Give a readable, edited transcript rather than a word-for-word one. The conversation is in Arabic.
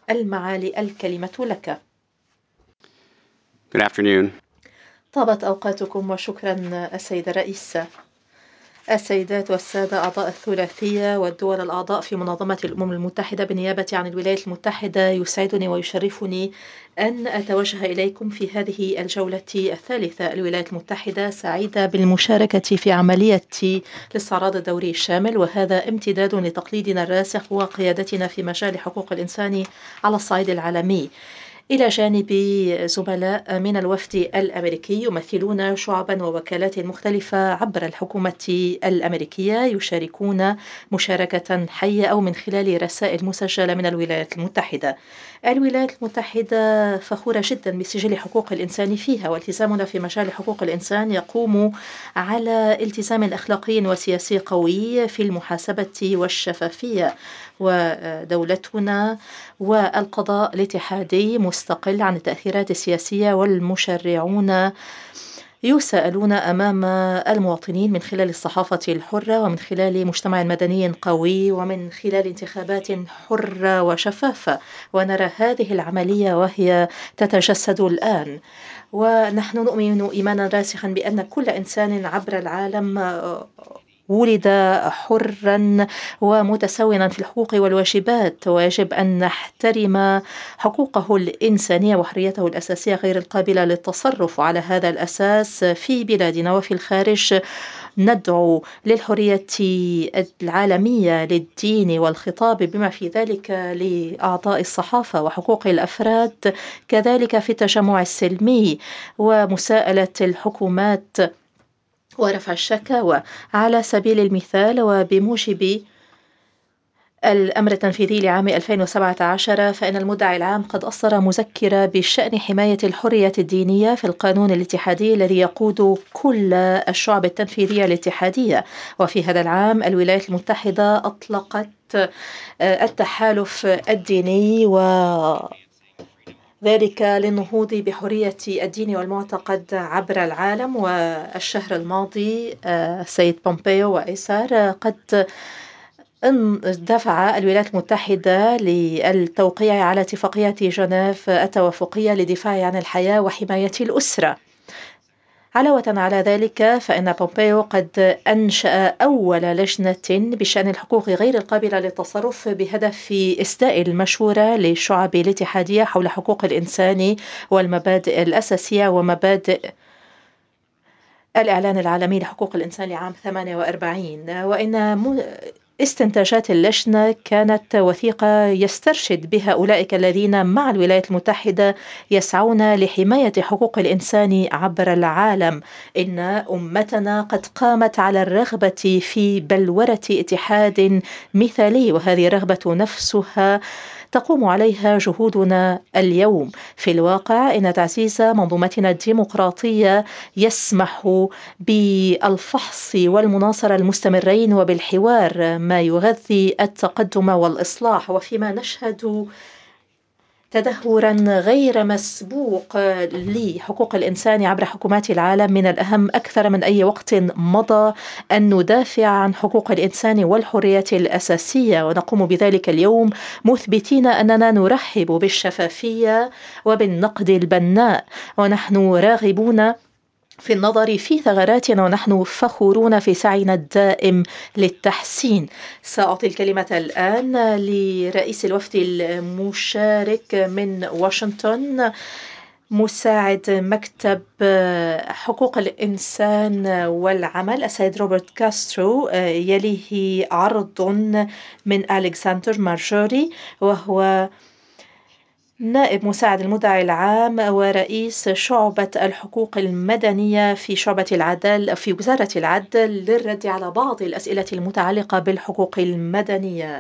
المعالي الكلمة لك. Good afternoon. طابت أوقاتكم وشكرا السيد الرئيس. السيدات والسادة أعضاء الثلاثية والدول الأعضاء في منظمة الأمم المتحدة بالنيابة عن الولايات المتحدة، يسعدني ويشرفني أن أتوجه إليكم في هذه الجولة الثالثة. الولايات المتحدة سعيدة بالمشاركة في عملية الاستعراض الدوري الشامل، وهذا امتداد لتقليدنا الراسخ وقيادتنا في مجال حقوق الإنسان على الصعيد العالمي، إلى جانب زملاء من الوفد الأمريكي يمثلون شعبا ووكالات مختلفة عبر الحكومة الأمريكية، يشاركون مشاركة حية أو من خلال رسائل مسجلة من الولايات المتحدة. الولايات المتحدة فخورة جدا بسجل حقوق الإنسان فيها، والتزامنا في مجال حقوق الإنسان يقوم على التزام أخلاقي وسياسي قوي في المحاسبة والشفافية، ودولتنا والقضاء الاتحادي مستقل عن التأثيرات السياسية، والمشرعون يسألون أمام المواطنين من خلال الصحافة الحرة ومن خلال مجتمع مدني قوي ومن خلال انتخابات حرة وشفافة. ونرى هذه العملية وهي تتجسد الآن، ونحن نؤمن إيمانا راسخا بأن كل إنسان عبر العالم ولد حرا ومتساويا في الحقوق والواجبات، ويجب أن نحترم حقوقه الإنسانية وحريته الأساسية غير القابلة للتصرف. على هذا الأساس في بلادنا وفي الخارج ندعو للحرية العالمية للدين والخطاب، بما في ذلك لأعضاء الصحافة وحقوق الأفراد، كذلك في التجمع السلمي ومساءلة الحكومات ورفع الشكاوى. على سبيل المثال، وبموجب الأمر التنفيذي لعام 2017، فإن المدعي العام قد أصدر مذكرة بشأن حماية الحرية الدينية في القانون الاتحادي الذي يقود كل الشعب التنفيذية الاتحادية. وفي هذا العام الولايات المتحدة أطلقت التحالف الديني، ذلك للنهوض بحرية الدين والمعتقد عبر العالم. والشهر الماضي السيد بومبيو وإيسار قد دفع الولايات المتحدة للتوقيع على اتفاقية جنيف التوافقية للدفاع عن الحياة وحماية الأسرة. علاوة على ذلك، فإن بومبيو قد أنشأ أول لجنة بشأن الحقوق غير القابلة للتصرف بهدف إسداء المشورة للشعب الاتحادية حول حقوق الإنسان والمبادئ الأساسية ومبادئ الإعلان العالمي لحقوق الإنسان لعام 48. وإن استنتاجات اللجنة كانت وثيقة يسترشد بها أولئك الذين مع الولايات المتحدة يسعون لحماية حقوق الإنسان عبر العالم. إن أمتنا قد قامت على الرغبة في بلورة اتحاد مثالي، وهذه الرغبة نفسها تقوم عليها جهودنا اليوم. في الواقع إن تعزيز منظومتنا الديمقراطية يسمح بالفحص والمناصرة المستمرين وبالحوار، ما يغذي التقدم والإصلاح. وفيما نشهد تدهورا غير مسبوق لحقوق الإنسان عبر حكومات العالم، من الأهم أكثر من أي وقت مضى أن ندافع عن حقوق الإنسان والحريات الأساسية، ونقوم بذلك اليوم مثبتين أننا نرحب بالشفافية وبالنقد البناء، ونحن راغبون في النظر في ثغراتنا، ونحن فخورون في سعينا الدائم للتحسين. سأعطي الكلمة الآن لرئيس الوفد المشارك من واشنطن، مساعد مكتب حقوق الإنسان والعمل، السيد روبرت كاسترو. يليه عرض من ألكسندر مارجوري، وهو نائب مساعد المدعي العام ورئيس شعبة الحقوق المدنية في شعبة العدل في وزارة العدل، للرد على بعض الأسئلة المتعلقة بالحقوق المدنية.